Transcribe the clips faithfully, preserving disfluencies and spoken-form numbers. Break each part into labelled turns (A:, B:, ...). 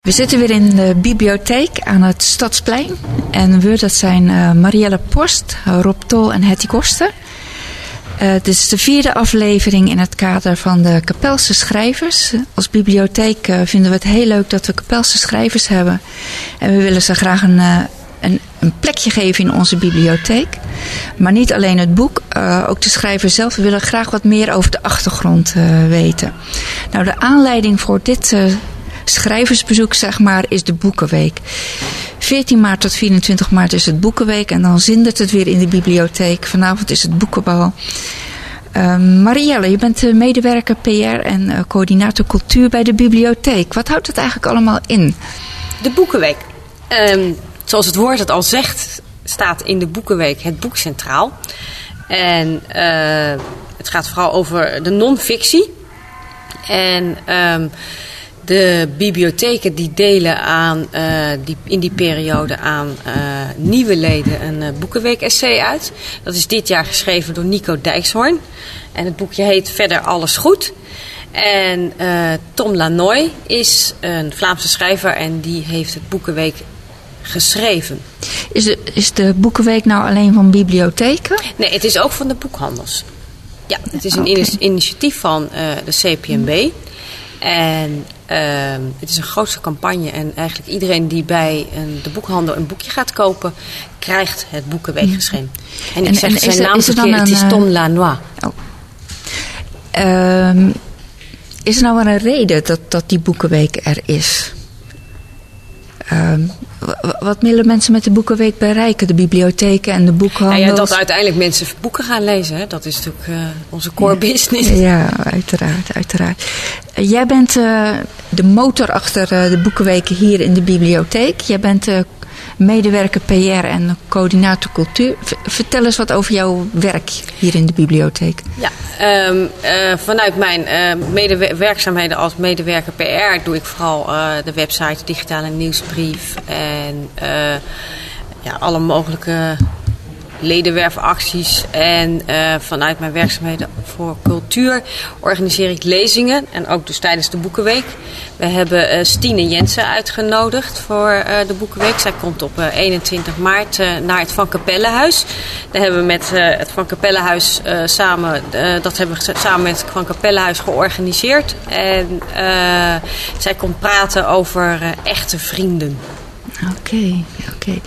A: We zitten weer in de bibliotheek aan het Stadsplein. En we, dat zijn uh, Marielle Post, Rob Tol en Hetty Koster. Uh, dit is de vierde aflevering in het kader van de Kapelse schrijvers. Als bibliotheek uh, vinden we het heel leuk dat we Kapelse schrijvers hebben. En we willen ze graag een, uh, een, een plekje geven in onze bibliotheek. Maar niet alleen het boek, uh, ook de schrijver zelf. We willen graag wat meer over de achtergrond uh, weten. Nou, de aanleiding voor dit uh, schrijversbezoek, zeg maar, is de Boekenweek. veertien maart tot vierentwintig maart is het Boekenweek. En dan zindert het weer in de bibliotheek. Vanavond is het boekenbal. Uh, Marielle, je bent uh, medewerker P R en uh, coördinator cultuur bij de bibliotheek. Wat houdt het eigenlijk allemaal in?
B: De Boekenweek. Um, zoals het woord het al zegt, staat in de Boekenweek het boek centraal. En uh, het gaat vooral over de non-fictie. En um, de bibliotheken die delen aan, uh, die, in die periode aan uh, nieuwe leden een uh, Boekenweek-essay uit. Dat is dit jaar geschreven door Nico Dijkshoorn. En het boekje heet Verder alles goed. En uh, Tom Lanoy is een Vlaamse schrijver en die heeft het Boekenweek geschreven.
A: Is de, is de Boekenweek nou alleen van bibliotheken?
B: Nee, het is ook van de boekhandels. Ja, het is een
A: Okay.
B: initiatief van uh, de C P M B. En uh, het is een grootste campagne. En eigenlijk iedereen die bij een, de boekhandel een boekje gaat kopen, krijgt het Boekenweek geschreven. En ik
A: En-
B: zeg
A: en
B: zijn
A: is er-
B: naam
A: is er dan
B: verkeerd, het is
A: een,
B: Tom Lanoy.
A: Oh. Um, is er nou wel een reden dat, dat die Boekenweek er is? Um, w- wat willen mensen met de Boekenweek bereiken? De bibliotheken en de boekhandels?
B: Nou ja, dat uiteindelijk mensen boeken gaan lezen. Hè? Dat is natuurlijk uh, onze core business.
A: Ja, uiteraard, uiteraard. Uh, jij bent uh, de motor achter uh, de Boekenweken hier in de bibliotheek. Jij bent uh, medewerker P R en coördinator cultuur. V- vertel eens wat over jouw werk hier in de bibliotheek.
B: Ja, um, uh, vanuit mijn uh, medewer- werkzaamheden als medewerker P R doe ik vooral uh, de website, digitale nieuwsbrief en uh, ja, alle mogelijke ledenwerfacties. En uh, vanuit mijn werkzaamheden voor cultuur organiseer ik lezingen. En ook dus tijdens de Boekenweek. We hebben uh, Stine Jensen uitgenodigd voor uh, de Boekenweek. Zij komt op uh, eenentwintig maart uh, naar het Van Capellehuis. Daar hebben we met uh, het Van Capellehuis uh, samen, uh, dat hebben we samen met het Van Capellehuis georganiseerd. En uh, zij komt praten over uh, echte vrienden.
A: Oké, okay, oké. Okay.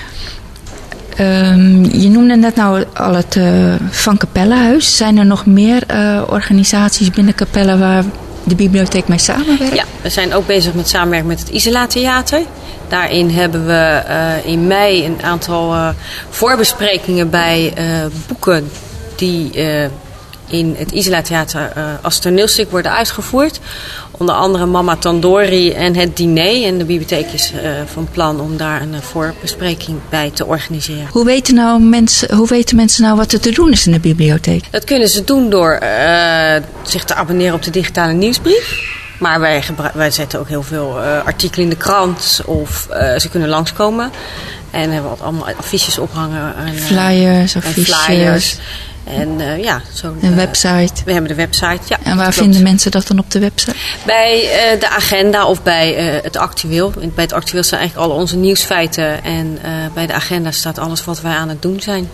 A: Um, je noemde net nou al het uh, Van Capellehuis. Zijn er nog meer uh, organisaties binnen Capelle waar de bibliotheek mee samenwerkt?
B: Ja, we zijn ook bezig met samenwerking met het Isola Theater. Daarin hebben we uh, in mei een aantal uh, voorbesprekingen bij uh, boeken die uh, in het Isola Theater uh, als toneelstuk worden uitgevoerd. Onder andere Mama Tandori en het diner. En de bibliotheek is uh, van plan om daar een uh, voorbespreking bij te organiseren.
A: Hoe weten, nou mensen, hoe weten mensen nou wat er te doen is in de bibliotheek?
B: Dat kunnen ze doen door uh, zich te abonneren op de digitale nieuwsbrief. Maar wij, gebru- wij zetten ook heel veel uh, artikelen in de krant. Of uh, ze kunnen langskomen. En hebben we allemaal affiches ophangen. En, uh,
A: Flyers,
B: en
A: affiches.
B: flyers. En uh, ja, zo.
A: Een website.
B: We hebben de website, ja.
A: En waar
B: klopt.
A: vinden mensen dat dan op de website?
B: Bij uh, de agenda of bij uh, het actueel. Bij het actueel staan eigenlijk al onze nieuwsfeiten. En uh, bij de agenda staat alles wat wij aan het doen zijn.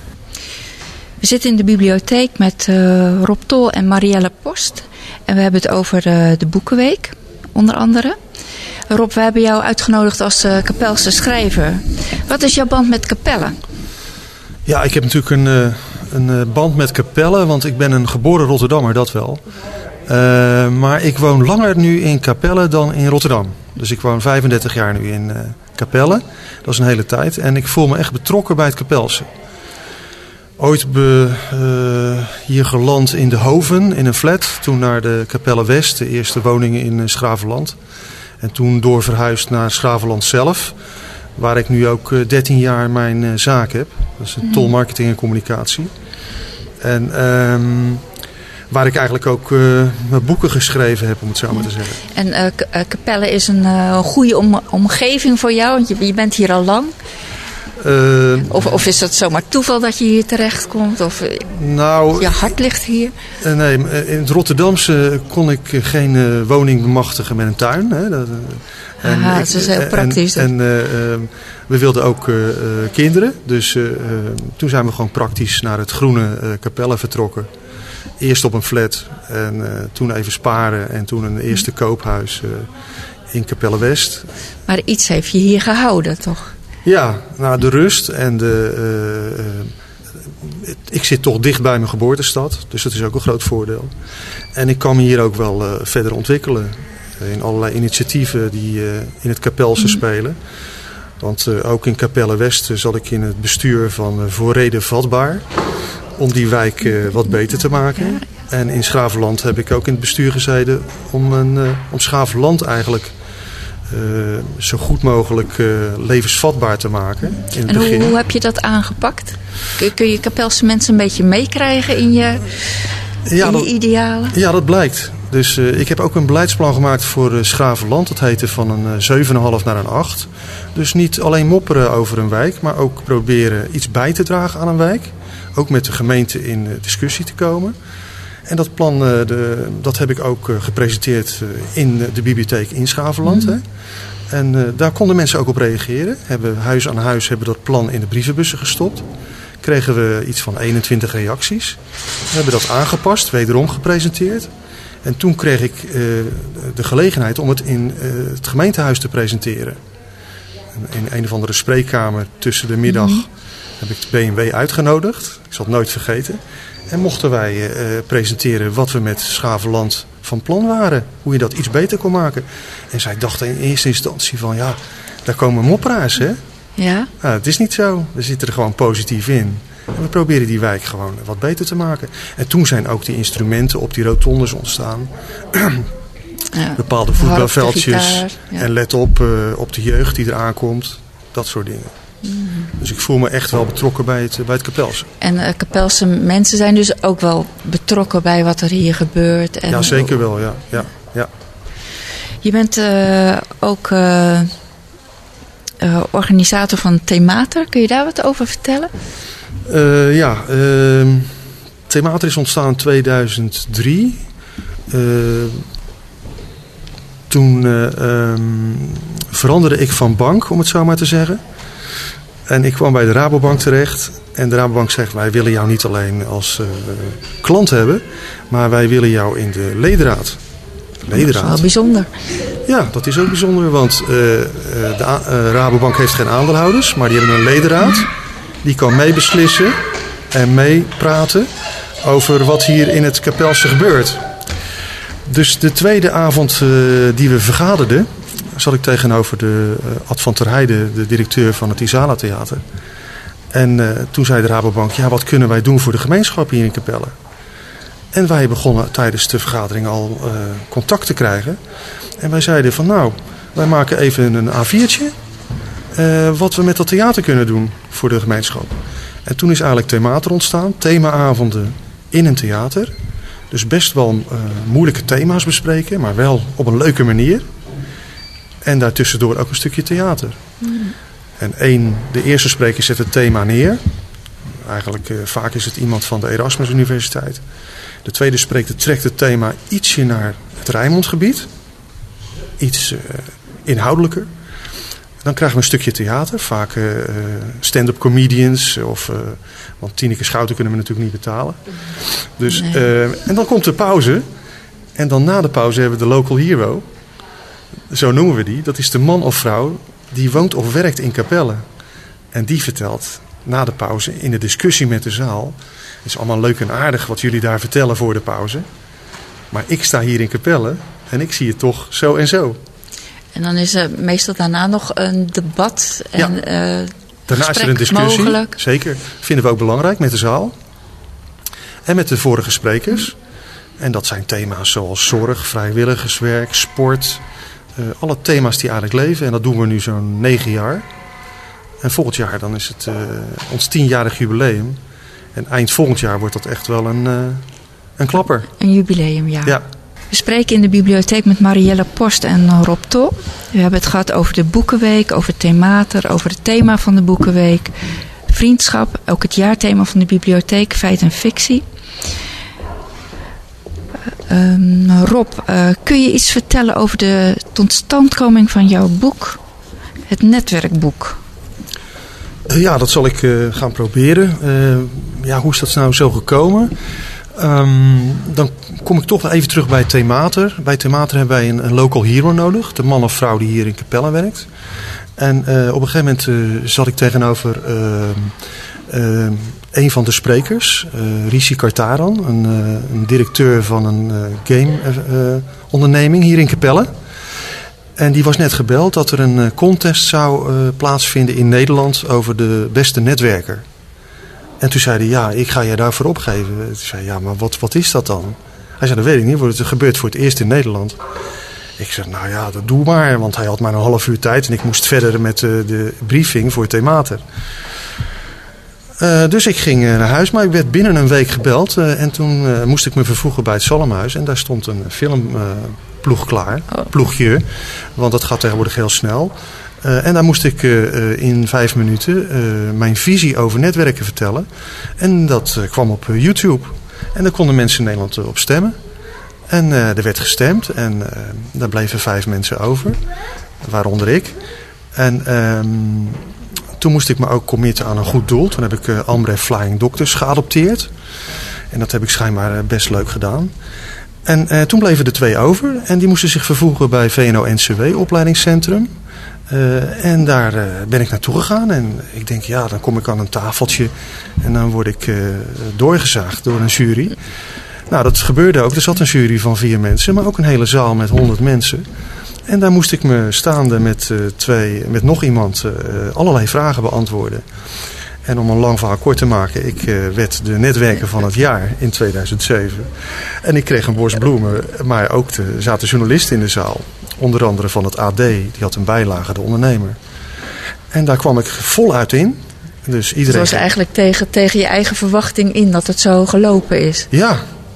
A: We zitten in de bibliotheek met uh, Rob Tol en Marielle Post. En we hebben het over uh, de Boekenweek, onder andere. Rob, we hebben jou uitgenodigd als uh, Kapelse schrijver. Wat is jouw band met Capelle?
C: Ja, ik heb natuurlijk een, uh, een uh, band met Capelle, want ik ben een geboren Rotterdammer, dat wel. Uh, maar ik woon langer nu in Capelle dan in Rotterdam. Dus ik woon vijfendertig jaar nu in uh, Capelle. Dat is een hele tijd. En ik voel me echt betrokken bij het Capelse. Ooit be, uh, hier geland in de Hoven, in een flat. Toen naar de Capelle West, de eerste woningen in uh, Schravenland. En toen doorverhuisd naar Schravenland zelf. Waar ik nu ook uh, dertien jaar mijn uh, zaak heb. Dat is mm. tolmarketing en communicatie. En um, waar ik eigenlijk ook uh, mijn boeken geschreven heb, om het zo maar te zeggen.
A: En uh, K- uh, Capelle is een uh, goede om- omgeving voor jou, want je, je bent hier al lang. Uh, of, of is dat zomaar toeval dat je hier terecht komt? Of uh,
C: nou,
A: je hart ligt hier?
C: Uh, nee, in het Rotterdamse kon ik geen uh, woning bemachtigen met een tuin. Hè. Dat, uh,
A: Aha, dat is heel praktisch.
C: En, en uh, uh, we wilden ook uh, uh, kinderen. Dus uh, uh, toen zijn we gewoon praktisch naar het groene uh, Capelle vertrokken. Eerst op een flat en uh, toen even sparen. En toen een eerste koophuis uh, in Capelle West.
A: Maar iets heeft je hier gehouden, toch?
C: Ja, nou de rust en de... Uh, uh, ik zit toch dicht bij mijn geboortestad. Dus dat is ook een groot voordeel. En ik kan me hier ook wel uh, verder ontwikkelen. In allerlei initiatieven die uh, in het Capelse mm. spelen. Want uh, ook in Capelle West uh, zat ik in het bestuur van uh, Voor Reden Vatbaar. Om die wijk uh, wat beter te maken. Ja, ja. En in Schravenland heb ik ook in het bestuur gezeten om, een, uh, om Schravenland eigenlijk uh, zo goed mogelijk uh, levensvatbaar te maken. In het
A: en
C: begin.
A: Hoe, hoe heb je dat aangepakt? Kun, kun je Capelse mensen een beetje meekrijgen in je, ja, in
C: dat,
A: je idealen?
C: Ja, dat blijkt. Dus uh, ik heb ook een beleidsplan gemaakt voor uh, Schravenland. Dat heette van een uh, zeven komma vijf naar een acht. Dus niet alleen mopperen over een wijk, maar ook proberen iets bij te dragen aan een wijk. Ook met de gemeente in uh, discussie te komen. En dat plan uh, de, dat heb ik ook uh, gepresenteerd uh, in de bibliotheek in Schravenland. Mm-hmm. Hè. En uh, daar konden mensen ook op reageren. Hebben huis aan huis hebben dat plan in de brievenbussen gestopt. Kregen we iets van eenentwintig reacties. We hebben dat aangepast, wederom gepresenteerd. En toen kreeg ik uh, de gelegenheid om het in uh, het gemeentehuis te presenteren. In een of andere spreekkamer tussen de middag mm-hmm. heb ik de B M W uitgenodigd. Ik zal het nooit vergeten. En mochten wij uh, presenteren wat we met Schravenland van plan waren. Hoe je dat iets beter kon maken. En zij dachten in eerste instantie van ja, daar komen mopperaars hè.
A: Ja.
C: Nou, het is niet zo. We zitten er gewoon positief in. En we proberen die wijk gewoon wat beter te maken. En toen zijn ook die instrumenten op die rotondes ontstaan. Ja, bepaalde voetbalveldjes. Gitaar, ja. En let op uh, op de jeugd die eraan komt. Dat soort dingen. Mm. Dus ik voel me echt wel betrokken bij het, bij het Capelse.
A: En uh, Capelse mensen zijn dus ook wel betrokken bij wat er hier gebeurt. En
C: ja, zeker wel. Ja. Ja, ja.
A: Je bent uh, ook uh, uh, organisator van Themater. Kun je daar wat over vertellen?
C: Uh, ja, uh, Themater is ontstaan in tweeduizend drie. Uh, toen uh, um, veranderde ik van bank, om het zo maar te zeggen. En ik kwam bij de Rabobank terecht. En de Rabobank zegt, wij willen jou niet alleen als uh, klant hebben, maar wij willen jou in de ledenraad. ledenraad.
A: Dat is wel bijzonder.
C: Ja, dat is ook bijzonder, want uh, de uh, Rabobank heeft geen aandeelhouders, maar die hebben een ledenraad. Die kan meebeslissen en meepraten over wat hier in het Capelse gebeurt. Dus de tweede avond uh, die we vergaderden, zat ik tegenover de uh, Ad van ter Heijden, de directeur van het Isala Theater. En uh, toen zei de Rabobank, ja, wat kunnen wij doen voor de gemeenschap hier in Capelle? En wij begonnen tijdens de vergadering al uh, contact te krijgen. En wij zeiden van nou, wij maken even een A viertje. Uh, wat we met dat theater kunnen doen voor de gemeenschap. En toen is eigenlijk Themater ontstaan. Themaavonden in een theater. Dus best wel uh, moeilijke thema's bespreken, maar wel op een leuke manier. En daartussendoor ook een stukje theater. Mm. En één, de eerste spreker zet het thema neer. Eigenlijk uh, vaak is het iemand van de Erasmus Universiteit. De tweede spreker trekt het thema ietsje naar het Rijnmondgebied. Iets uh, inhoudelijker. Dan krijgen we een stukje theater. Vaak uh, stand-up comedians. Of, uh, want Tineke Schouten kunnen we natuurlijk niet betalen. Dus, nee. uh, en dan komt de pauze. En dan na de pauze hebben we de local hero. Zo noemen we die. Dat is de man of vrouw die woont of werkt in Capelle. En die vertelt na de pauze in de discussie met de zaal. Het is allemaal leuk en aardig wat jullie daar vertellen voor de pauze. Maar ik sta hier in Capelle en ik zie het toch zo en zo.
A: En dan is er meestal daarna nog een debat. En,
C: ja.
A: uh,
C: daarna is er een discussie.
A: Mogelijk.
C: Zeker. Vinden we ook belangrijk met de zaal. En met de vorige sprekers. En dat zijn thema's zoals zorg, vrijwilligerswerk, sport. Uh, alle thema's die eigenlijk leven. En dat doen we nu zo'n negen jaar. En volgend jaar dan is het uh, ons tienjarig jubileum. En eind volgend jaar wordt dat echt wel een, uh, een klapper.
A: Een jubileum, ja.
C: Ja.
A: We spreken in de bibliotheek met Marielle Post en Rob Tol. We hebben het gehad over de Boekenweek, over Themater, over het thema van de Boekenweek. Vriendschap, ook het jaarthema van de bibliotheek, feit en fictie. Um, Rob, uh, kun je iets vertellen over de totstandkoming van jouw boek, het netwerkboek?
C: Uh, ja, dat zal ik uh, gaan proberen. Uh, ja, hoe is dat nou zo gekomen? Um, dan kom ik toch even terug bij Themater. Bij Themater hebben wij een, een local hero nodig. De man of vrouw die hier in Capelle werkt. En uh, op een gegeven moment uh, zat ik tegenover uh, uh, een van de sprekers. Uh, Rishi Kartaran. Een, uh, een directeur van een uh, game uh, onderneming hier in Capelle. En die was net gebeld dat er een uh, contest zou uh, plaatsvinden in Nederland over de beste netwerker. En toen zei hij, ja, ik ga je daarvoor opgeven. Toen zei ja, maar wat, wat is dat dan? Hij zei, dat weet ik niet, het gebeurt voor het eerst in Nederland. Ik zei, nou ja, dat doe maar, want hij had maar een half uur tijd en ik moest verder met uh, de briefing voor Themater. Uh, dus ik ging uh, naar huis, maar ik werd binnen een week gebeld. Uh, en toen uh, moest ik me vervoegen bij het Salmhuis. En daar stond een filmploeg uh, klaar, oh. ploegje, want dat gaat tegenwoordig heel snel. Uh, en daar moest ik uh, in vijf minuten uh, mijn visie over netwerken vertellen. En dat uh, kwam op uh, YouTube. En daar konden mensen in Nederland uh, op stemmen. En uh, er werd gestemd. En uh, daar bleven vijf mensen over. Waaronder ik. En um, toen moest ik me ook committen aan een goed doel. Toen heb ik uh, Ambref Flying Doctors geadopteerd. En dat heb ik schijnbaar uh, best leuk gedaan. En uh, toen bleven er twee over. En die moesten zich vervoegen bij V N O N C W opleidingscentrum. Uh, en daar uh, ben ik naartoe gegaan. En ik denk, ja, dan kom ik aan een tafeltje. En dan word ik uh, doorgezaagd door een jury. Nou, dat gebeurde ook. Er zat een jury van vier mensen. Maar ook een hele zaal met honderd mensen. En daar moest ik me staande met, uh, twee, met nog iemand uh, allerlei vragen beantwoorden. En om een lang verhaal kort te maken. Ik uh, werd de netwerker van het jaar in tweeduizend zeven. En ik kreeg een bos bloemen. Maar ook er zaten journalisten in de zaal. Onder andere van het A D. Die had een bijlage, de ondernemer. En daar kwam ik voluit in. Dus iedereen...
A: Het was eigenlijk tegen, tegen je eigen verwachting in dat het zo gelopen is.
C: Ja.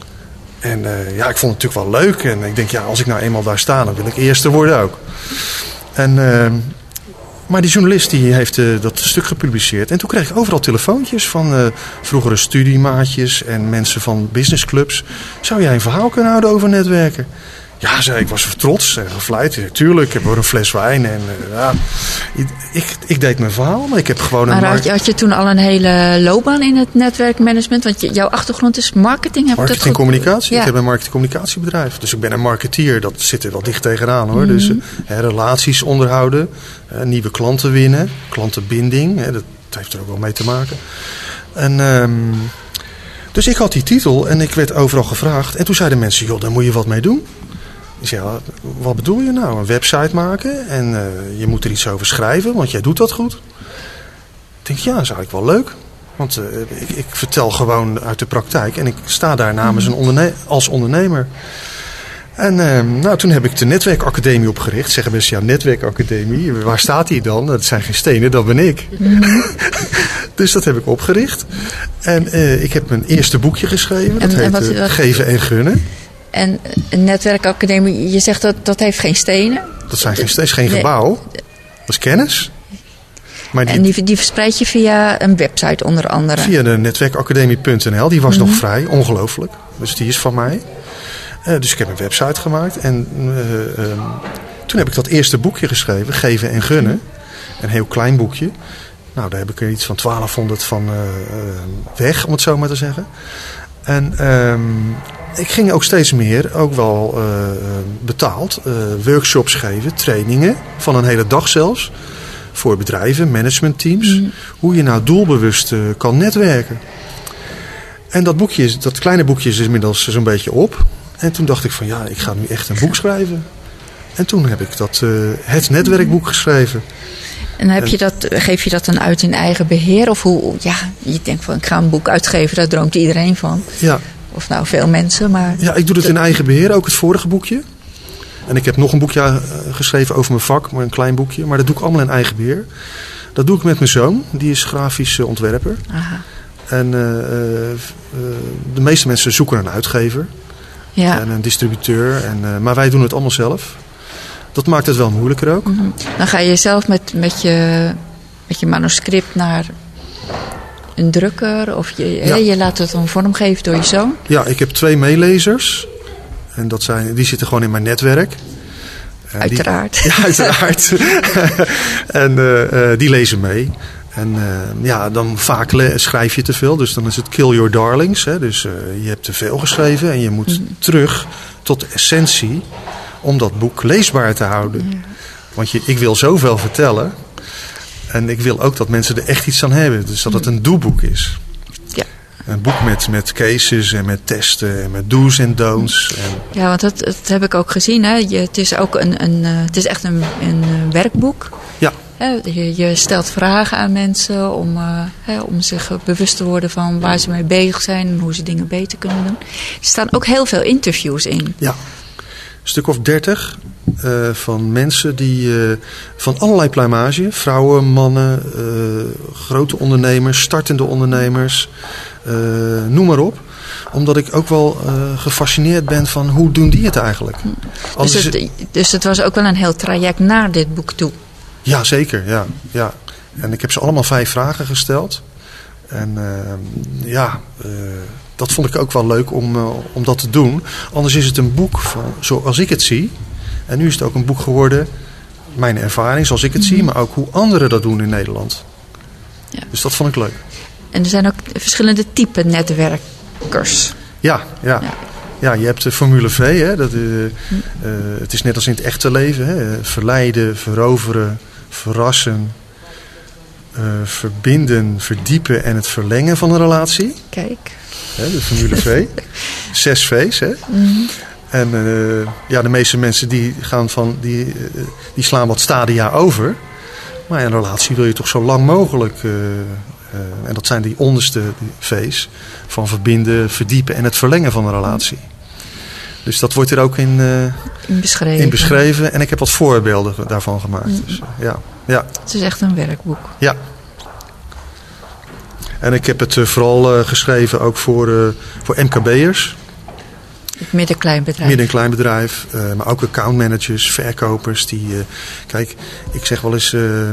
C: En uh, ja, ik vond het natuurlijk wel leuk. En ik denk, ja, als ik nou eenmaal daar sta, dan wil ik eerste worden ook. En... Uh, Maar die journalist die heeft uh, dat stuk gepubliceerd. En toen kreeg ik overal telefoontjes van uh, vroegere studiemaatjes en mensen van businessclubs. Zou jij een verhaal kunnen houden over netwerken? Ja, zei ik, ik was trots en gevleid. Tuurlijk, ik heb ook een fles wijn. En uh, ja, ik, ik deed mijn verhaal, maar ik heb gewoon een...
A: Maar had je, had je toen al een hele loopbaan in het netwerkmanagement? Want je, jouw achtergrond is marketing. Heb
C: marketing en communicatie. Ja. Ik heb een marketing communicatiebedrijf. Dus ik ben een marketeer. Dat zit er wel dicht tegenaan hoor. Mm-hmm. Dus uh, relaties onderhouden. Uh, nieuwe klanten winnen. Klantenbinding. Hè, dat heeft er ook wel mee te maken. En... Um, dus ik had die titel en ik werd overal gevraagd. En toen zeiden mensen, joh, daar moet je wat mee doen. Ik zei, ja, wat bedoel je nou? Een website maken en uh, je moet er iets over schrijven, want jij doet dat goed. Ik denk, ja, dat is eigenlijk wel leuk. Want uh, ik, ik vertel gewoon uit de praktijk en ik sta daar namens een onderne- als ondernemer. En uh, nou, toen heb ik de Netwerkacademie opgericht. Zeggen mensen, ja, Netwerkacademie, waar staat die dan? Dat zijn geen stenen, dat ben ik. Mm-hmm. Dus dat heb ik opgericht. En uh, ik heb mijn eerste boekje geschreven. Dat en, heet en wat, wat, Geven en Gunnen.
A: En een netwerkacademie, je zegt dat dat heeft geen stenen?
C: Dat zijn geen stenen, is geen gebouw. Dat is kennis.
A: Maar die, en die, die verspreid je via een website onder andere?
C: Via de netwerkacademie punt n l. Die was mm-hmm. nog vrij, ongelooflijk. Dus die is van mij. Uh, dus ik heb een website gemaakt. En uh, um, toen heb ik dat eerste boekje geschreven, Geven en Gunnen. Een heel klein boekje. Nou, daar heb ik er iets van twaalfhonderd van uh, weg, om het zo maar te zeggen. En um, ik ging ook steeds meer, ook wel uh, betaald, uh, workshops geven, trainingen, van een hele dag zelfs. Voor bedrijven, managementteams. Mm. Hoe je nou doelbewust uh, kan netwerken. En dat boekje, is, dat kleine boekje is inmiddels zo'n beetje op. En toen dacht ik van ja, ik ga nu echt een boek schrijven. En toen heb ik dat, uh, het netwerkboek geschreven.
A: En heb je dat, geef je dat dan uit in eigen beheer? Of hoe, ja, je denkt van ik ga een boek uitgeven, daar droomt iedereen van.
C: Ja.
A: Of nou veel mensen, maar...
C: Ja, ik doe het in eigen beheer, ook het vorige boekje. En ik heb nog een boekje uh, geschreven over mijn vak, maar een klein boekje. Maar dat doe ik allemaal in eigen beheer. Dat doe ik met mijn zoon, die is grafisch uh, ontwerper.
A: Aha.
C: En uh, uh, de meeste mensen zoeken een uitgever.
A: Ja.
C: En een distributeur. En, uh, maar wij doen het allemaal zelf. Dat maakt het wel moeilijker ook.
A: Mm-hmm. Dan ga je zelf met, met, je, met je manuscript naar een drukker. Of je, ja. je laat het een vorm geven door je zoon.
C: Ja, ik heb twee meelezers. En dat zijn, die zitten gewoon in mijn netwerk. En
A: uiteraard.
C: Die, ja, uiteraard. en uh, uh, die lezen mee. En uh, ja, dan vaak le- schrijf je te veel. Dus dan is het kill your darlings. Hè? Dus uh, je hebt te veel geschreven en je moet mm-hmm. terug tot de essentie om dat boek leesbaar te houden. Ja. Want je, ik wil zoveel vertellen. En ik wil ook dat mensen er echt iets aan hebben. Dus dat het een doeboek is.
A: Ja.
C: Een boek met, met cases en met testen en met do's en don'ts. En...
A: Ja, want dat, dat heb ik ook gezien. Hè. Je, het is ook een, een, het is echt een, een werkboek.
C: Ja.
A: Je, je stelt vragen aan mensen om, uh, hè, om zich bewust te worden van waar ze mee bezig zijn en hoe ze dingen beter kunnen doen. Er staan ook heel veel interviews in.
C: Ja, een stuk of dertig uh, van mensen die uh, van allerlei pluimage, vrouwen, mannen, uh, grote ondernemers, startende ondernemers, uh, noem maar op. Omdat ik ook wel uh, gefascineerd ben van hoe doen die het eigenlijk.
A: Dus het, het, dus het was ook wel een heel traject naar dit boek toe.
C: Ja, zeker. Ja, ja. En ik heb ze allemaal vijf vragen gesteld. En uh, ja, uh, dat vond ik ook wel leuk om, uh, om dat te doen. Anders is het een boek van, zoals ik het zie. En nu is het ook een boek geworden, mijn ervaring zoals ik het mm-hmm. zie. Maar ook hoe anderen dat doen in Nederland. Ja. Dus dat vond ik leuk.
A: En er zijn ook verschillende typen netwerkers.
C: Ja, ja. ja. Ja, je hebt de Formule V. Hè, dat, uh, uh, het is net als in het echte leven. Hè, verleiden, veroveren, verrassen, uh, verbinden, verdiepen en het verlengen van een relatie.
A: Kijk.
C: Hè, de Formule V. Zes V's. Hè. Mm-hmm. En uh, ja, de meeste mensen die gaan van, die, uh, die slaan wat stadia over. Maar in een relatie wil je toch zo lang mogelijk... Uh, Uh, en dat zijn die onderste die V's van verbinden, verdiepen en het verlengen van een relatie. Dus dat wordt er ook in, uh,
A: in, beschreven.
C: in beschreven. En ik heb wat voorbeelden daarvan gemaakt. Mm. Dus, uh, ja, ja.
A: Het is echt een werkboek.
C: Ja. En ik heb het uh, vooral uh, geschreven ook voor, uh, voor M K B'ers.
A: Het midden-kleinbedrijf.
C: Midden-kleinbedrijf, uh, maar ook accountmanagers, verkopers. Die, uh, kijk, ik zeg wel eens, uh, uh,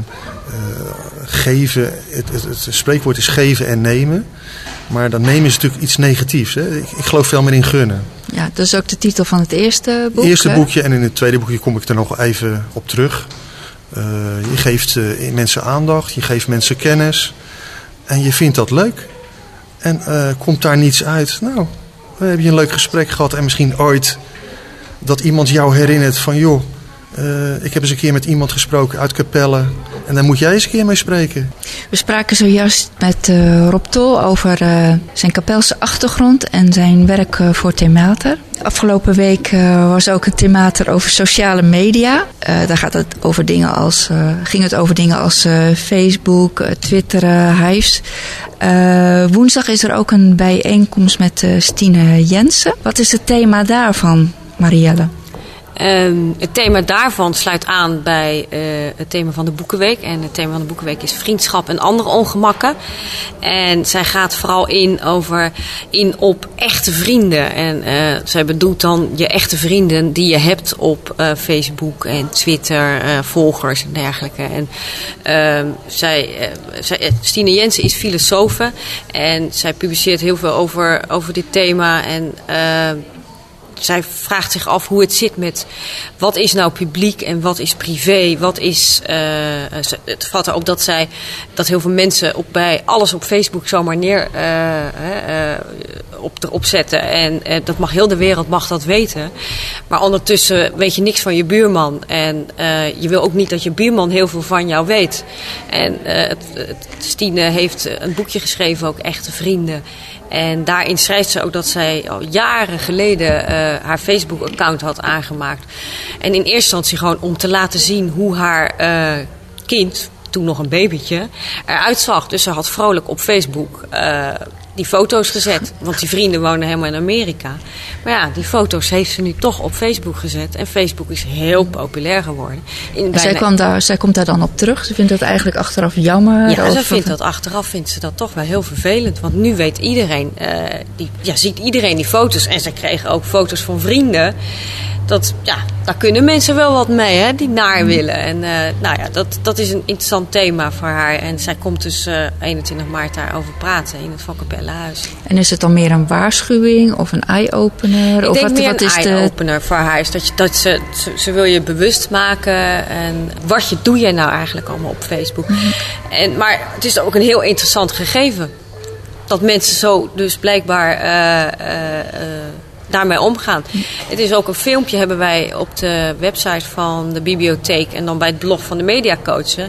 C: geven, het, het, het spreekwoord is geven en nemen. Maar dan nemen is natuurlijk iets negatiefs. Hè? Ik, ik geloof veel meer in gunnen.
A: Ja, dat is ook de titel van het eerste boek.
C: Het eerste hè? boekje en in het tweede boekje kom ik er nog even op terug. Uh, je geeft uh, mensen aandacht, je geeft mensen kennis. En je vindt dat leuk. En uh, komt daar niets uit, nou... heb je een leuk gesprek gehad en misschien ooit dat iemand jou herinnert van... joh, uh, ik heb eens een keer met iemand gesproken uit Capelle en daar moet jij eens een keer mee spreken.
A: We spraken zojuist met uh, Rob Tol over uh, zijn Kapelse achtergrond en zijn werk uh, voor Themater. Afgelopen week uh, was ook een Themater over sociale media. Uh, daar gaat het over dingen als, uh, ging het over dingen als uh, Facebook, uh, Twitter, uh, Hives. Uh, woensdag is er ook een bijeenkomst met uh, Stine Jensen. Wat is het thema daarvan, Marielle?
B: Um, het thema daarvan sluit aan bij uh, het thema van de Boekenweek. En het thema van de Boekenweek is vriendschap en andere ongemakken. En zij gaat vooral in, over, in op echte vrienden. En uh, zij bedoelt dan je echte vrienden die je hebt op uh, Facebook en Twitter, uh, volgers en dergelijke. En uh, zij, uh, zij, Stine Jensen is filosofe en zij publiceert heel veel over, over dit thema. En uh, zij vraagt zich af hoe het zit met wat is nou publiek en wat is privé. Wat is, uh, het valt erop dat zij dat heel veel mensen op, bij alles op Facebook zomaar neer uh, uh, op, erop zetten. En uh, dat mag heel de wereld mag dat weten. Maar ondertussen weet je niks van je buurman. En uh, je wil ook niet dat je buurman heel veel van jou weet. En uh, het, het, Stine heeft een boekje geschreven, ook Echte Vrienden. En daarin schrijft ze ook dat zij al jaren geleden uh, haar Facebook-account had aangemaakt. En in eerste instantie gewoon om te laten zien hoe haar uh, kind, toen nog een babytje, eruit zag. Dus ze had vrolijk op Facebook uh, die foto's gezet. Want die vrienden wonen helemaal in Amerika. Maar ja, die foto's heeft ze nu toch op Facebook gezet. En Facebook is heel populair geworden. In
A: zij, kwam daar, zij komt daar dan op terug? Ze vindt dat eigenlijk achteraf jammer?
B: Ja, ze vindt dat achteraf vindt ze dat toch wel heel vervelend. Want nu weet iedereen, uh, die, ja, ziet iedereen die foto's. En ze kregen ook foto's van vrienden dat, ja, daar kunnen mensen wel wat mee, hè, die naar willen. En uh, nou ja, dat, dat is een interessant thema voor haar. En zij komt dus uh, eenentwintig maart daarover praten in het Van Capellehuis.
A: En is het dan meer een waarschuwing of een eye-opener?
B: Ik
A: of
B: denk
A: wat,
B: meer
A: wat
B: een
A: is
B: eye-opener
A: de...
B: voor haar. Is dat je, dat ze, ze, ze wil je bewust maken. En wat je, doe je nou eigenlijk allemaal op Facebook? Mm-hmm. En, maar het is ook een heel interessant gegeven. Dat mensen zo dus blijkbaar uh, uh, uh, daarmee omgaan. Het is ook een filmpje hebben wij op de website van de bibliotheek en dan bij het blog van de mediacoachen.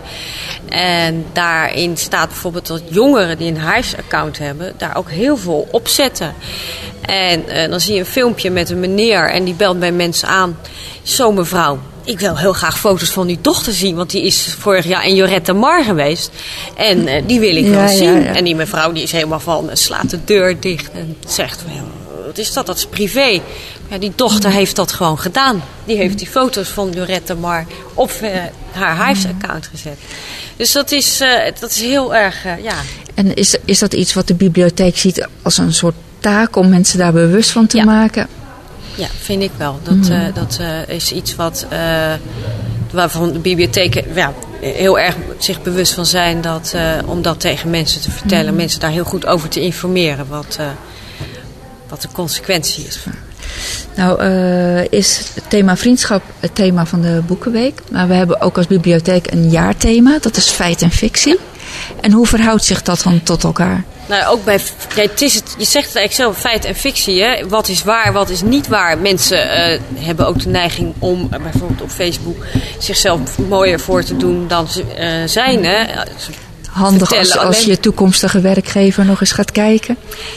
B: En daarin staat bijvoorbeeld dat jongeren die een Hives-account hebben daar ook heel veel op zetten. En uh, dan zie je een filmpje met een meneer en die belt bij mensen aan. Zo mevrouw, ik wil heel graag foto's van uw dochter zien, want die is vorig jaar in Jorette Mar geweest. En uh, die wil ik wel ja, zien. Ja, ja. En die mevrouw die is helemaal van, uh, slaat de deur dicht en zegt, wat is dat? Dat is privé. Ja, die dochter heeft dat gewoon gedaan. Die heeft die foto's van Jorette Mar op uh, haar Hives-account gezet. Dus dat is, uh, dat is heel erg, uh, ja.
A: En is, is dat iets wat de bibliotheek ziet als een soort taak om mensen daar bewust van te
B: ja.
A: maken?
B: Ja, vind ik wel. Dat, mm. uh, dat uh, is iets wat, uh, waarvan de bibliotheken ja, heel erg zich bewust van zijn. Dat, uh, om dat tegen mensen te vertellen. Mm. Mensen daar heel goed over te informeren. Wat, uh, wat de consequentie is.
A: Nou uh, is het thema vriendschap het thema van de Boekenweek. Maar we hebben ook als bibliotheek een jaarthema. Dat is feit en fictie. En hoe verhoudt zich dat dan tot elkaar?
B: Nou, ook bij, ja, het is het, je zegt het eigenlijk zelf, feit en fictie. Hè? Wat is waar, wat is niet waar. Mensen uh, hebben ook de neiging om, uh, bijvoorbeeld op Facebook, zichzelf mooier voor te doen dan ze uh, zijn. Hè?
A: Handig als, als je toekomstige werkgever nog eens gaat kijken.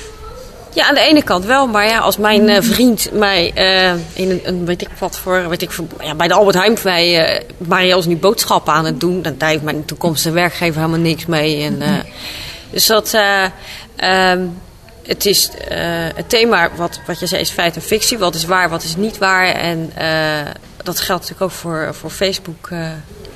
B: Ja, aan de ene kant wel. Maar ja, als mijn uh, vriend mij uh, in een, een, weet ik wat voor, weet ik voor, ja, bij de Albert Heijn bij uh, Marielle is nu boodschappen aan het doen. Dan daar heeft mijn toekomstige werkgever helemaal niks mee. En, uh, dus dat, uh, um, het is uh, het thema, wat, wat je zei, is feit en fictie. Wat is waar, wat is niet waar. En uh, dat geldt natuurlijk ook voor, voor Facebook. Uh,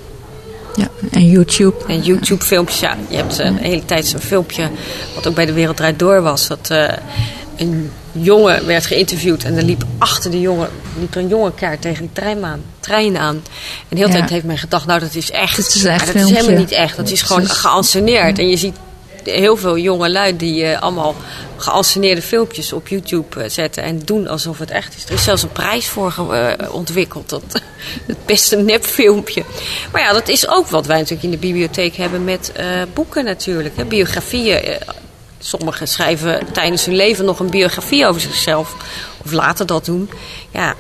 A: Ja, en YouTube.
B: En YouTube filmpjes, ja. Je hebt een hele tijd zo'n filmpje, wat ook bij De Wereld Draait Door was. Dat uh, een jongen werd geïnterviewd en er liep achter de jongen, liep er een jongen keihard tegen die trein aan. Trein aan. En de hele ja. tijd heeft men gedacht, nou dat is echt.
A: Dat is, echt
B: maar dat is helemaal niet echt. Dat is gewoon is... geanceneerd. Ja. En je ziet heel veel jonge lui die uh, allemaal geanceneerde filmpjes op YouTube uh, zetten en doen alsof het echt is. Er is zelfs een prijs voor uh, ontwikkeld. Dat, het beste nepfilmpje. Maar ja, dat is ook wat wij natuurlijk in de bibliotheek hebben met uh, boeken natuurlijk. Hè. Biografieën. Uh, sommigen schrijven tijdens hun leven nog een biografie over zichzelf. Of laten dat doen. Ja,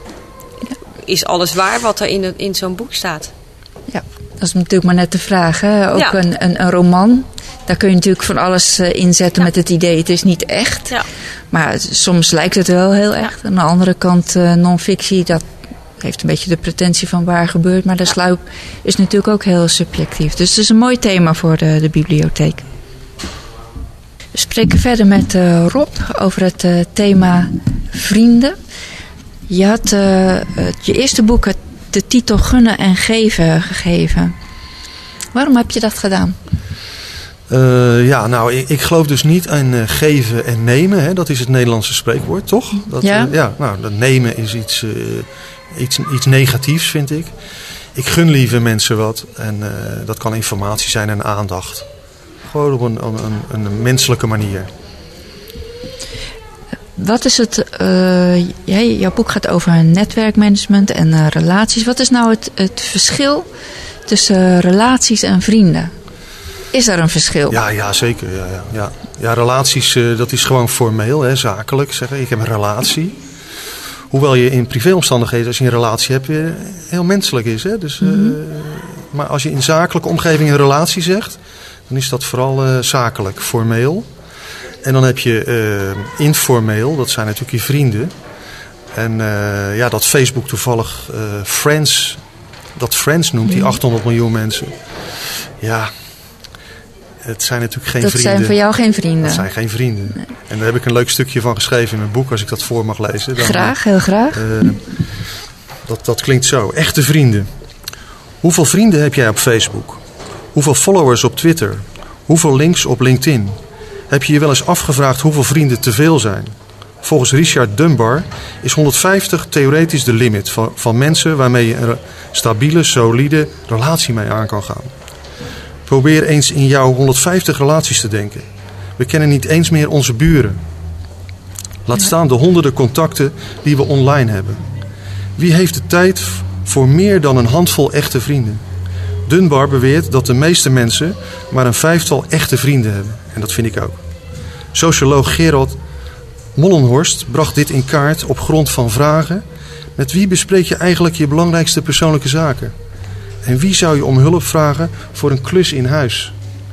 B: is alles waar wat er in, in zo'n boek staat?
A: Ja, dat is natuurlijk maar net de vraag. Hè? Ook ja. een, een, een roman. Daar kun je natuurlijk van alles uh, inzetten ja. met het idee, het is niet echt. Ja. Maar soms lijkt het wel heel echt. Ja. Aan de andere kant, uh, non-fictie, dat heeft een beetje de pretentie van waar gebeurt. Maar de ja. sluip is natuurlijk ook heel subjectief. Dus het is een mooi thema voor de, de bibliotheek. We spreken verder met uh, Rob over het uh, thema vrienden. Je had uh, je eerste boek de titel Gunnen en Geven gegeven. Waarom heb je dat gedaan?
C: Uh, ja, nou, ik, ik geloof dus niet aan uh, geven en nemen. Hè? Dat is het Nederlandse spreekwoord, toch? Dat,
A: ja.
C: Uh, ja, nou, dat nemen is iets, uh, iets, iets negatiefs, vind ik. Ik gun liever mensen wat. En uh, dat kan informatie zijn en aandacht. Gewoon op een, een, een menselijke manier.
A: Wat is het... Uh, jij, jouw boek gaat over netwerkmanagement en uh, relaties. Wat is nou het, het verschil tussen uh, relaties en vrienden? Is er een verschil?
C: Ja, ja zeker. Ja, ja. Ja. Ja, relaties, uh, dat is gewoon formeel, hè, zakelijk. Zeggen. Ik heb een relatie. Hoewel je in privéomstandigheden, als je een relatie hebt, weer heel menselijk is. Hè? Dus, uh, mm-hmm. Maar als je in zakelijke omgeving een relatie zegt, dan is dat vooral uh, zakelijk, formeel. En dan heb je uh, informeel, dat zijn natuurlijk je vrienden. En uh, ja, dat Facebook toevallig uh, Friends, dat Friends noemt, die achthonderd miljoen mensen. Ja, het zijn natuurlijk geen
A: dat
C: vrienden.
A: Dat zijn voor jou geen vrienden?
C: Dat zijn geen vrienden. Nee. En daar heb ik een leuk stukje van geschreven in mijn boek, als ik dat voor mag lezen. Dan,
A: graag, heel graag. Uh,
C: dat, dat klinkt zo. Echte vrienden. Hoeveel vrienden heb jij op Facebook? Hoeveel followers op Twitter? Hoeveel links op LinkedIn? Heb je je wel eens afgevraagd hoeveel vrienden te veel zijn? Volgens Richard Dunbar is honderdvijftig theoretisch de limit van, van mensen waarmee je een stabiele, solide relatie mee aan kan gaan. Probeer eens in jouw honderdvijftig relaties te denken. We kennen niet eens meer onze buren. Laat staan de honderden contacten die we online hebben. Wie heeft de tijd voor meer dan een handvol echte vrienden? Dunbar beweert dat de meeste mensen maar een vijftal echte vrienden hebben. En dat vind ik ook. Socioloog Gerald Mollenhorst bracht dit in kaart op grond van vragen: met wie bespreek je eigenlijk je belangrijkste persoonlijke zaken? En wie zou je om hulp vragen voor een klus in huis?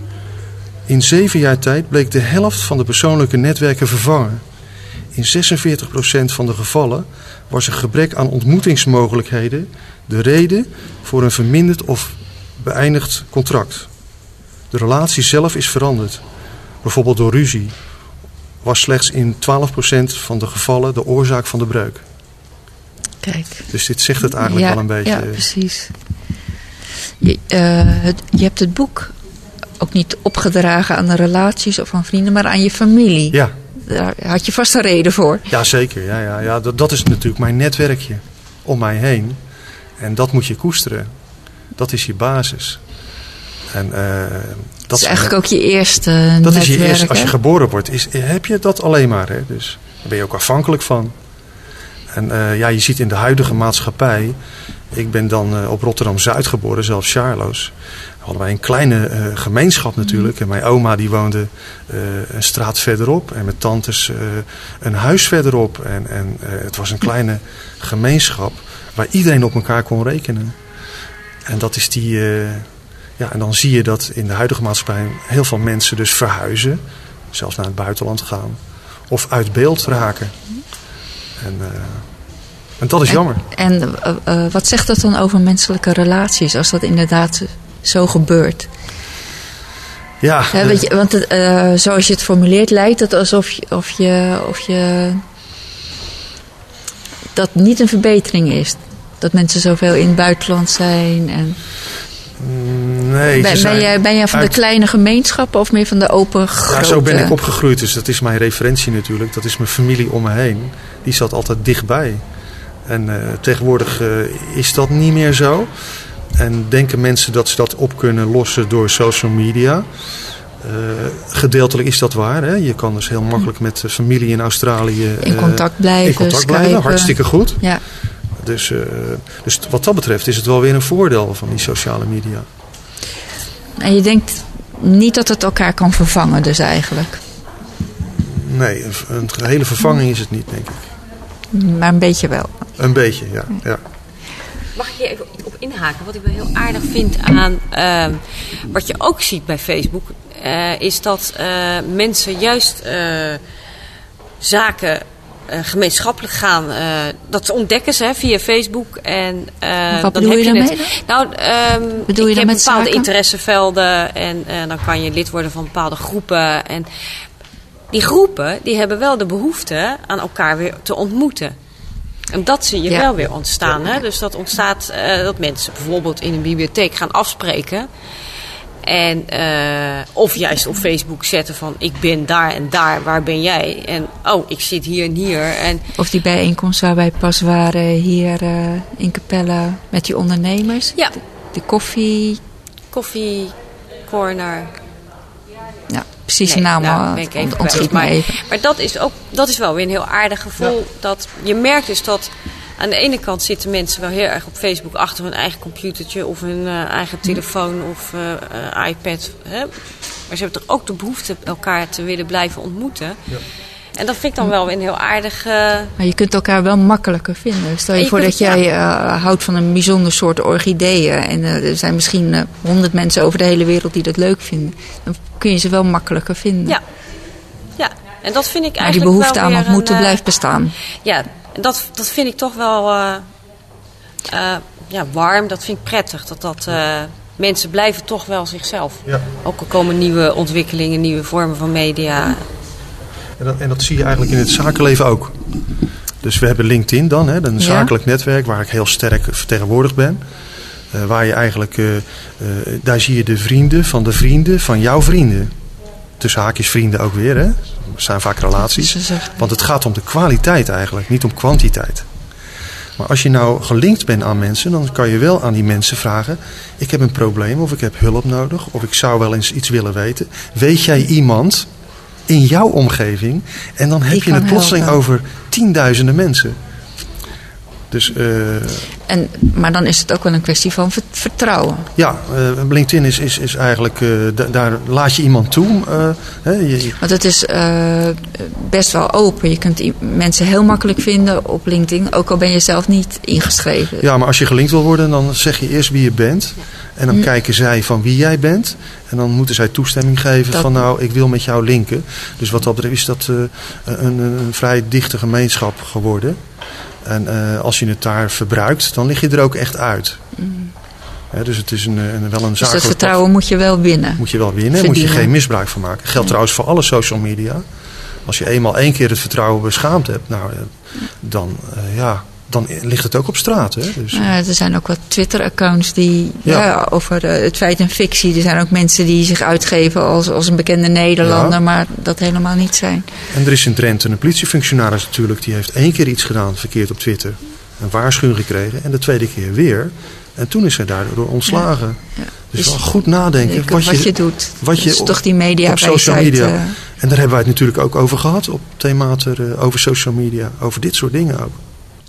C: In zeven jaar tijd bleek de helft van de persoonlijke netwerken vervangen. In zesenveertig procent van de gevallen was een gebrek aan ontmoetingsmogelijkheden de reden voor een verminderd of beëindigd contract. De relatie zelf is veranderd. Bijvoorbeeld door ruzie was slechts in twaalf procent van de gevallen de oorzaak van de breuk.
A: Kijk.
C: Dus dit zegt het eigenlijk
A: ja,
C: wel een beetje.
A: Ja, precies. Je, uh, het, je hebt het boek ook niet opgedragen aan de relaties of aan vrienden, maar aan je familie.
C: Ja.
A: Daar had je vast een reden voor.
C: Ja, zeker. Ja, ja, ja. Dat, dat is natuurlijk mijn netwerkje om mij heen. En dat moet je koesteren. Dat is je basis. En, uh, dat,
A: dat is eigenlijk ook je eerste
C: dat
A: netwerk.
C: Is je eerste, als je
A: hè?
C: geboren wordt, is, heb je dat alleen maar. Hè? Dus daar ben je ook afhankelijk van. En uh, ja, je ziet in de huidige maatschappij. Ik ben dan uh, op Rotterdam-Zuid geboren, zelfs Charloes. Hadden wij een kleine uh, gemeenschap natuurlijk. En mijn oma die woonde uh, een straat verderop. En mijn tantes uh, een huis verderop. En, en uh, het was een kleine gemeenschap waar iedereen op elkaar kon rekenen. En dat is die... Uh, ja, en dan zie je dat in de huidige maatschappij heel veel mensen dus verhuizen. Zelfs naar het buitenland gaan. Of uit beeld raken. En, uh, en dat is
A: en,
C: jammer.
A: En uh, uh, wat zegt dat dan over menselijke relaties als dat inderdaad zo gebeurt?
C: Ja.
A: He, weet je, want het, uh, zoals je het formuleert lijkt het alsof je, of je, of je dat niet een verbetering is. Dat mensen zoveel in het buitenland zijn. En
C: nee,
A: ben, ben, jij, ben jij van uit... de kleine gemeenschappen of meer van de open grote?
C: Ja, zo ben ik opgegroeid. Dus dat is mijn referentie natuurlijk. Dat is mijn familie om me heen. Die zat altijd dichtbij. En uh, tegenwoordig uh, is dat niet meer zo. En denken mensen dat ze dat op kunnen lossen door social media. Uh, gedeeltelijk is dat waar. Hè? Je kan dus heel makkelijk met de familie in Australië uh,
A: in contact blijven.
C: In contact blijven. Hartstikke goed.
A: Ja.
C: Dus, uh, dus wat dat betreft is het wel weer een voordeel van die sociale media.
A: En je denkt niet dat het elkaar kan vervangen dus eigenlijk?
C: Nee, een, een hele vervanging is het niet, denk ik.
A: Maar een beetje wel.
C: Een beetje, ja. ja.
B: Mag ik hier even op inhaken? Wat ik wel heel aardig vind aan uh, wat je ook ziet bij Facebook, uh, is dat uh, mensen juist uh, zaken uh, gemeenschappelijk gaan. Uh, dat ontdekken ze hè, via Facebook. En, uh,
A: wat
B: dan
A: bedoel
B: heb
A: je daarmee?
B: Het, nou, um,
A: bedoel
B: ik
A: je
B: heb
A: met
B: bepaalde
A: zaken?
B: interessevelden en uh, dan kan je lid worden van bepaalde groepen. En die groepen die hebben wel de behoefte aan elkaar weer te ontmoeten. En dat zie je ja. wel weer ontstaan. Hè? Dus dat ontstaat uh, dat mensen bijvoorbeeld in een bibliotheek gaan afspreken. En, uh, of juist op Facebook zetten van ik ben daar en daar, waar ben jij? En oh, ik zit hier en hier. En
A: of die bijeenkomst waar wij pas waren hier uh, in Capelle met die ondernemers.
B: Ja.
A: De, de koffie.
B: Koffie, corner.
A: Ja, precies
B: nee,
A: de naam
B: nou,
A: al.
B: Ben ik even
A: Ontschiet me even.
B: Maar dat is, ook, dat is wel weer een heel aardig gevoel. Ja. Dat je merkt dus dat aan de ene kant zitten mensen wel heel erg op Facebook achter hun eigen computertje of hun uh, eigen telefoon of uh, uh, iPad. Hè? Maar ze hebben toch ook de behoefte elkaar te willen blijven ontmoeten. Ja. En dat vind ik dan wel een heel aardig... Uh...
A: Maar je kunt elkaar wel makkelijker vinden. Stel je, je voor kunt, dat jij uh, houdt van een bijzonder soort orchideeën. En uh, er zijn misschien honderd uh, mensen over de hele wereld die dat leuk vinden. Dan kun je ze wel makkelijker vinden.
B: Ja, ja. En dat vind ik
A: maar
B: eigenlijk
A: die behoefte aan ontmoeten
B: een, uh,
A: blijft bestaan.
B: Ja, dat, dat vind ik toch wel uh, uh, ja, warm. Dat vind ik prettig. Dat dat... Uh, mensen blijven toch wel zichzelf. Ja. Ook al komen nieuwe ontwikkelingen, nieuwe vormen van media...
C: En dat, en dat zie je eigenlijk in het zakenleven ook. Dus we hebben LinkedIn dan, hè, een zakelijk ja. netwerk waar ik heel sterk vertegenwoordigd ben. Uh, waar je eigenlijk, uh, uh, daar zie je de vrienden van de vrienden van jouw vrienden. tussen haakjes vrienden ook weer. Hè? Er zijn vaak relaties. Want het gaat om de kwaliteit eigenlijk, niet om kwantiteit. Maar als je nou gelinkt bent aan mensen, dan kan je wel aan die mensen vragen: ik heb een probleem of ik heb hulp nodig of ik zou wel eens iets willen weten. Weet jij iemand in jouw omgeving? En dan heb je het plotseling helpen. Over tienduizenden mensen. Dus, uh,
A: en, maar dan is het ook wel een kwestie van vertrouwen.
C: Ja, uh, LinkedIn is, is, is eigenlijk, uh, d- daar laat je iemand toe. Uh, hè, je,
A: Want het is uh, best wel open. Je kunt i- mensen heel makkelijk vinden op LinkedIn, ook al ben je zelf niet ingeschreven.
C: Ja, maar als je gelinkt wil worden, dan zeg je eerst wie je bent. En dan hm. kijken zij van wie jij bent. En dan moeten zij toestemming geven dat... van nou, ik wil met jou linken. Dus wat dat betreft is dat uh, een, een vrij dichte gemeenschap geworden. En uh, als je het daar verbruikt, dan lig je er ook echt uit. Mm. He, dus het is een, een, wel een
A: dus
C: zakelijk...
A: dat vertrouwen moet je wel winnen.
C: Moet je wel winnen. Daar moet je geen misbruik van maken. Geldt mm. trouwens voor alle social media. Als je eenmaal één keer het vertrouwen beschaamd hebt, nou, dan, uh, ja, dan ligt het ook op straat. Hè? Dus, uh,
A: uh, er zijn ook wat Twitter-accounts die ja. Ja, over uh, het feit en fictie. Er zijn ook mensen die zich uitgeven als, als een bekende Nederlander, ja. maar dat helemaal niet zijn.
C: En er is in Drenthe een politiefunctionaris natuurlijk, die heeft één keer iets gedaan verkeerd op Twitter. Een waarschuwing gekregen en de tweede keer weer. En toen is zij daardoor ontslagen. Ja. Ja. Dus, dus wel goed nadenken
A: wat, wat je, je doet.
C: Wat je
A: dus op, toch die media
C: op social media. Uh, en daar hebben wij het natuurlijk ook over gehad op Themater, uh, over social media, over dit soort dingen ook.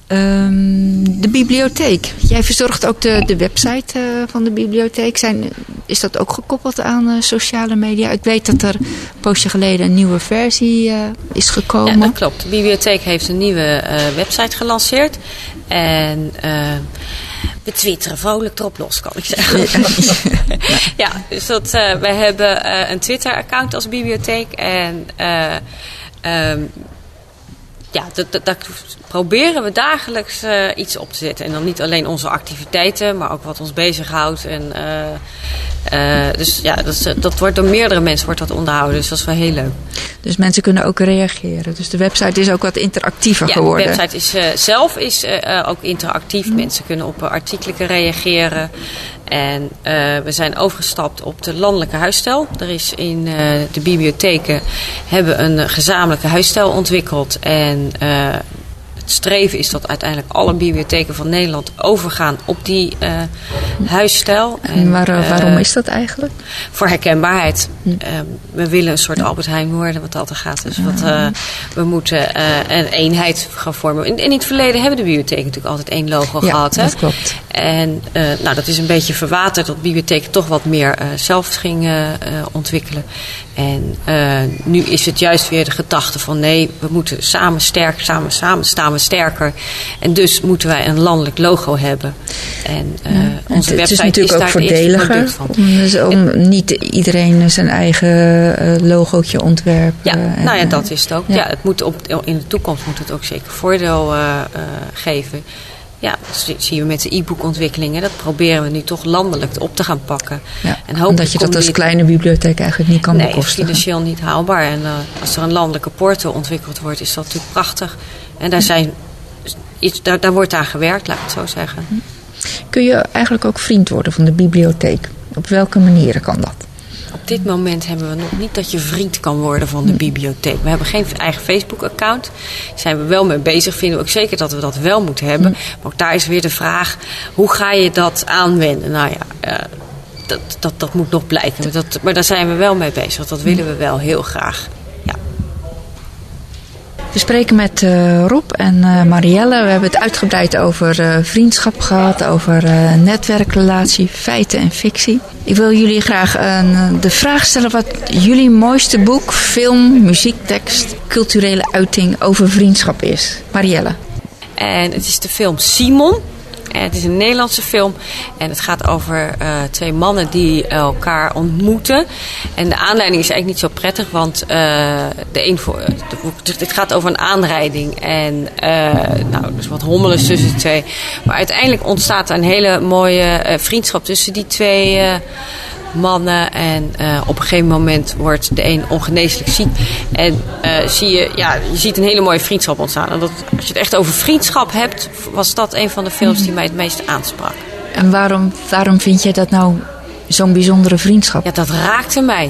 A: Um, de bibliotheek. Jij verzorgt ook de, de website uh, van de bibliotheek. Zijn, is dat ook gekoppeld aan uh, sociale media? Ik weet dat er een poosje geleden een nieuwe versie uh, is gekomen.
B: Ja, dat klopt. De bibliotheek heeft een nieuwe uh, website gelanceerd. En uh, we twitteren vrolijk erop los, kan ik zeggen. Ja, dus dat, uh, wij hebben uh, een Twitter-account als bibliotheek. En uh, um, ja, dat, dat, dat proberen we dagelijks uh, iets op te zetten. En dan niet alleen onze activiteiten, maar ook wat ons bezighoudt. En, uh, uh, dus ja, dat, is, dat wordt door meerdere mensen wordt dat onderhouden. Dus dat is wel heel leuk.
A: Dus mensen kunnen ook reageren. Dus de website is ook wat interactiever
B: ja,
A: geworden.
B: De website is, uh, zelf is uh, ook interactief. Mm. Mensen kunnen op uh, artikelen reageren. En uh, we zijn overgestapt op de landelijke huisstijl. Er is in uh, de bibliotheken hebben een uh, gezamenlijke huisstijl ontwikkeld. En uh, het streven is dat uiteindelijk alle bibliotheken van Nederland overgaan op die uh, huisstijl.
A: En waar, uh, waarom is dat eigenlijk?
B: Voor herkenbaarheid. Hm. Uh, we willen een soort ja. Albert Heijn worden wat dat er gaat. Dus wat, uh, we moeten uh, een eenheid gaan vormen. In, in het verleden hebben de bibliotheken natuurlijk altijd één logo
A: ja,
B: gehad. Hè?
A: Dat klopt.
B: En uh, nou, dat is een beetje verwaterd dat bibliotheken toch wat meer uh, zelf gingen uh, ontwikkelen. En uh, nu is het juist weer de gedachte van nee, we moeten samen sterk, samen, samen staan we sterker. En dus moeten wij een landelijk logo hebben. En uh, ja, onze
A: het,
B: website
A: het is natuurlijk
B: is
A: ook
B: daar
A: voordeliger
B: van.
A: Om, dus om niet iedereen zijn eigen uh, logootje ontwerpen.
B: Ja,
A: en,
B: nou ja, dat is het ook.
A: Ja.
B: Ja, het moet op, in de toekomst moet het ook zeker voordeel uh, uh, geven. Ja, dat zien we met de e-boekontwikkelingen. Dat proberen we nu toch landelijk op te gaan pakken.
A: Ja, en omdat je dat als kleine bibliotheek eigenlijk niet kan
B: nee,
A: bekostigen.
B: Nee, financieel niet haalbaar. En uh, als er een landelijke porto ontwikkeld wordt, is dat natuurlijk prachtig. En daar, zijn, iets, daar, daar wordt aan gewerkt, laat ik het zo zeggen.
A: Kun je eigenlijk ook vriend worden van de bibliotheek? Op welke manieren kan dat?
B: Op dit moment hebben we nog niet dat je vriend kan worden van de bibliotheek. We hebben geen eigen Facebook-account. Daar zijn we wel mee bezig. Vinden we ook zeker dat we dat wel moeten hebben. Maar ook daar is weer de vraag, hoe ga je dat aanwenden? Nou ja, uh, dat, dat, dat moet nog blijken. Dat, maar daar zijn we wel mee bezig. Dat willen we wel heel graag. Ja.
A: We spreken met uh, Rob en uh, Marielle. We hebben het uitgebreid over uh, vriendschap gehad, over uh, netwerkrelatie, feiten en fictie. Ik wil jullie graag uh, de vraag stellen wat jullie mooiste boek, film, muziektekst, culturele uiting over vriendschap is. Marielle.
B: En het is de film Simon. En het is een Nederlandse film. En het gaat over uh, twee mannen die elkaar ontmoeten. En de aanleiding is eigenlijk niet zo prettig. Want uh, de een voor, de, het gaat over een aanrijding. En uh, nou, dus wat hommeles tussen de twee. Maar uiteindelijk ontstaat er een hele mooie uh, vriendschap tussen die twee uh, mannen. En uh, op een gegeven moment wordt de een ongeneeslijk ziek. En uh, zie je, ja, je ziet een hele mooie vriendschap ontstaan. En dat, als je het echt over vriendschap hebt, was dat een van de films die mij het meest aansprak.
A: En waarom, waarom vind je dat nou zo'n bijzondere vriendschap?
B: Ja, dat raakte mij.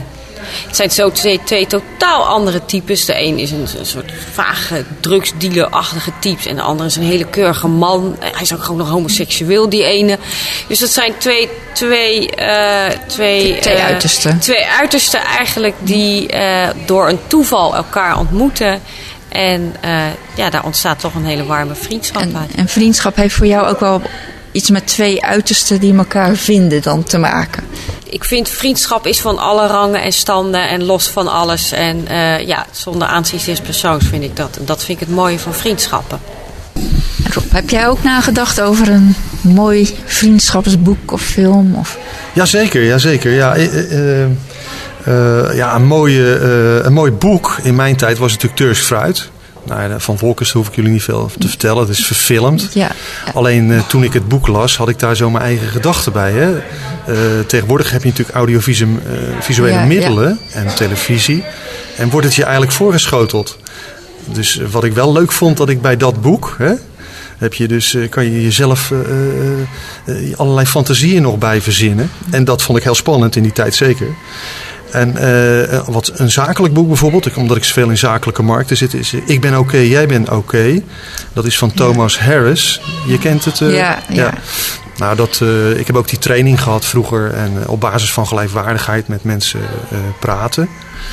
B: Het zijn zo twee, twee totaal andere types. De een is een, een soort vage drugsdealer-achtige type. En de andere is een hele keurige man. Hij is ook gewoon nog homoseksueel, die ene. Dus dat zijn twee... Twee, uh, twee,
A: twee
B: uh,
A: uitersten.
B: Twee uitersten eigenlijk die uh, door een toeval elkaar ontmoeten. En uh, ja, daar ontstaat toch een hele warme vriendschap
A: en,
B: uit.
A: En vriendschap heeft voor jou ook wel iets met twee uitersten die elkaar vinden dan te maken.
B: Ik vind vriendschap is van alle rangen en standen en los van alles. En uh, ja, zonder aanzien des persoons vind ik dat. En dat vind ik het mooie van vriendschappen.
A: Rob, heb jij ook nagedacht over een mooi vriendschapsboek of film? Of?
C: Jazeker, jazeker. Ja, uh, uh, uh, ja, een, mooie, uh, een mooi boek in mijn tijd was natuurlijk Turks Fruit. Nou, van Wolkers hoef ik jullie niet veel te vertellen. Het is verfilmd.
A: Ja, ja.
C: Alleen uh, toen ik het boek las, had ik daar zo mijn eigen gedachten bij. Hè? Uh, tegenwoordig heb je natuurlijk audiovisuele uh, middelen ja. en televisie. En wordt het je eigenlijk voorgeschoteld. Dus wat ik wel leuk vond, dat ik bij dat boek... Hè, heb je dus, kan je jezelf uh, uh, allerlei fantasieën nog bij verzinnen. En dat vond ik heel spannend in die tijd zeker. En uh, wat een zakelijk boek bijvoorbeeld, omdat ik zoveel in zakelijke markten zit, is Ik ben oké, okay, jij bent oké. Okay. Dat is van Thomas ja. Harris. Je kent het? Uh,
A: ja, ja. ja.
C: Nou, dat, uh, ik heb ook die training gehad vroeger. En uh, op basis van gelijkwaardigheid met mensen uh, praten.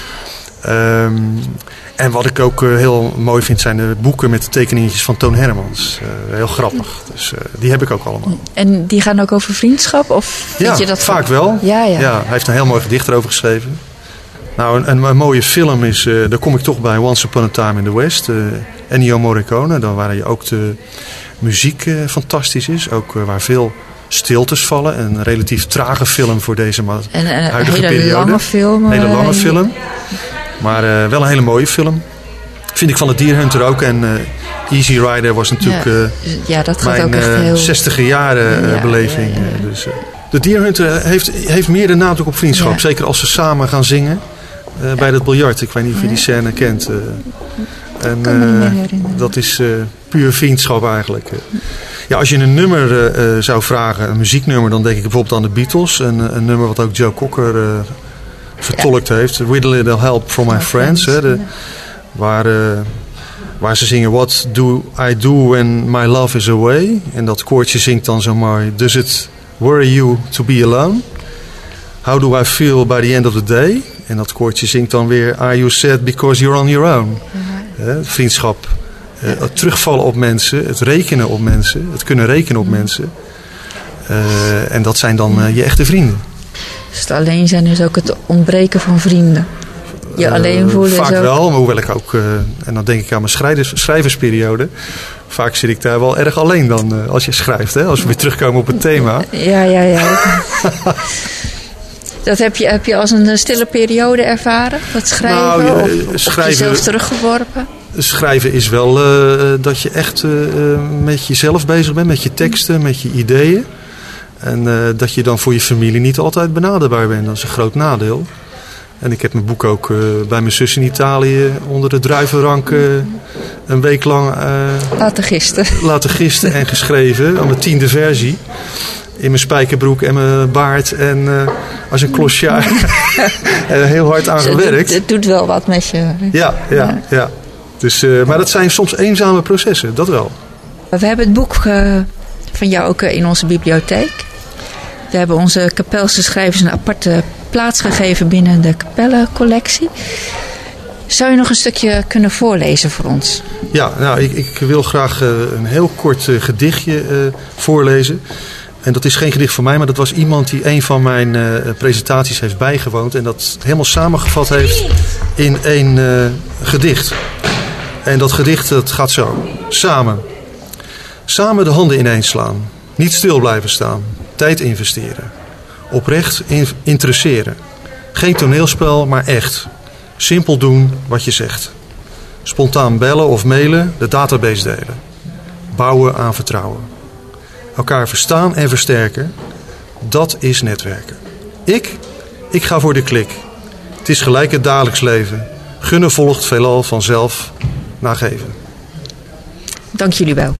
C: Um, en wat ik ook uh, heel mooi vind zijn de boeken met de tekeningetjes van Toon Hermans. Uh, heel grappig. Dus uh, die heb ik ook allemaal.
A: En die gaan ook over vriendschap? Of vind
C: ja,
A: je dat
C: vaak
A: van...
C: wel.
A: Ja, ja.
C: Ja, hij heeft een heel mooi gedicht erover geschreven. Nou, een, een, een mooie film is, uh, daar kom ik toch bij, Once Upon a Time in the West. Uh, Ennio Morricone, dan waar je ook de muziek uh, fantastisch is. Ook uh, waar veel stiltes vallen. Een relatief trage film voor deze ma-
A: en, uh,
C: huidige
A: hele
C: periode.
A: Lange film,
C: een hele lange
A: uh,
C: film. Maar uh, wel een hele mooie film. Vind ik van de Deer Hunter ook. En uh, Easy Rider was natuurlijk uh,
A: ja, dat gaat
C: mijn
A: ook echt
C: uh,
A: heel...
C: zestiger jaren uh, ja, beleving. Ja, ja, ja. Dus, uh, de Deer Hunter heeft, heeft meer de nadruk op vriendschap. Ja. Zeker als ze samen gaan zingen uh, bij dat biljart. Ik weet niet of je die scène kent. Uh, en, uh, dat is uh, puur vriendschap eigenlijk. Ja, als je een nummer uh, zou vragen, een muzieknummer, dan denk ik bijvoorbeeld aan de Beatles. Een, een nummer wat ook Joe Cocker uh, vertolkt ja. heeft. With a little help from my friends. Hè, de, waar, uh, waar ze zingen What do I do when my love is away? En dat koortje zingt dan zo mooi. Does it worry you to be alone? How do I feel by the end of the day? En dat koortje zingt dan weer Are you sad because you're on your own? Uh, vriendschap. Uh, het terugvallen op mensen. Het rekenen op mensen. Het kunnen rekenen op mensen. Uh, en dat zijn dan uh, je echte vrienden.
A: Dus het alleen zijn is ook het ontbreken van vrienden. Je alleen voelen
C: uh, vaak
A: is ook...
C: wel, maar hoewel ik ook, uh, en dan denk ik aan mijn schrijvers, schrijversperiode. Vaak zit ik daar wel erg alleen dan uh, als je schrijft. Hè? Als we weer terugkomen op het thema.
A: Ja, ja, ja. Dat heb je, heb je als een stille periode ervaren? Dat schrijven?
C: Nou, uh,
A: of,
C: schrijven,
A: of jezelf teruggeworpen?
C: Schrijven is wel uh, dat je echt uh, met jezelf bezig bent. Met je teksten, met je ideeën. En uh, dat je dan voor je familie niet altijd benaderbaar bent. Dat is een groot nadeel. En ik heb mijn boek ook uh, bij mijn zus in Italië onder de druivenrank uh, een week lang uh,
A: laten gisten.
C: laten gisten en geschreven. Aan mijn tiende versie. In mijn spijkerbroek en mijn baard. En uh, als een klosjaar. En heel hard aan gewerkt.
A: Het doet wel wat met je.
C: Ja, ja, ja. Dus, uh, maar dat zijn soms eenzame processen. Dat wel.
A: We hebben het boek uh, van jou ook uh, in onze bibliotheek. We hebben onze Kapelse schrijvers een aparte plaats gegeven binnen de Kapelle-collectie. Zou je nog een stukje kunnen voorlezen voor ons?
C: Ja, nou, ik, ik wil graag uh, een heel kort uh, gedichtje uh, voorlezen. En dat is geen gedicht van mij, maar dat was iemand die een van mijn uh, presentaties heeft bijgewoond. En dat helemaal samengevat heeft in één uh, gedicht. En dat gedicht dat gaat zo. Samen. Samen de handen ineenslaan. Niet stil blijven staan. Tijd investeren. Oprecht in- interesseren. Geen toneelspel, maar echt. Simpel doen wat je zegt. Spontaan bellen of mailen, de database delen. Bouwen aan vertrouwen. Elkaar verstaan en versterken. Dat is netwerken. Ik? Ik ga voor de klik. Het is gelijk het dagelijks leven. Gunnen volgt veelal vanzelf na geven.
A: Dank jullie wel.